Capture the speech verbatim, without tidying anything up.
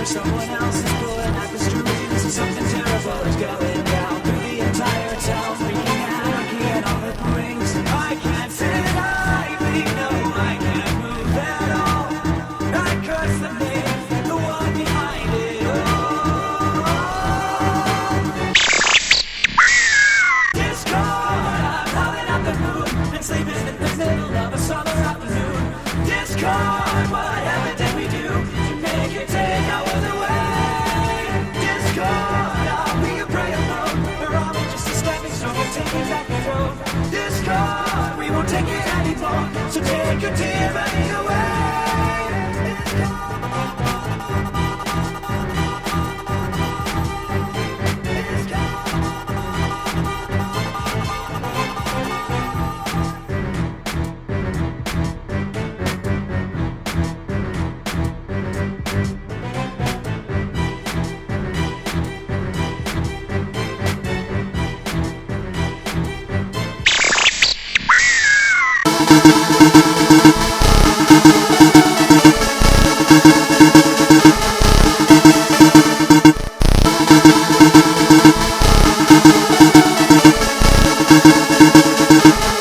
Someone else is pulling at the strings, and something terrible is going down through the entire town, freaking anarchy and all it brings. I can't sit idly, no, I can't move at all. I curse the name, the one behind it all. Discord, I'm howling at the moon and sleeping in the middle of a summer afternoon. Discord, whatever did we do to make it take our world away? Discord, are we a prey alone, or are we just a stepping stone to taking back control? Discord, we won't take it anymore, so take your tyranny away. Discord.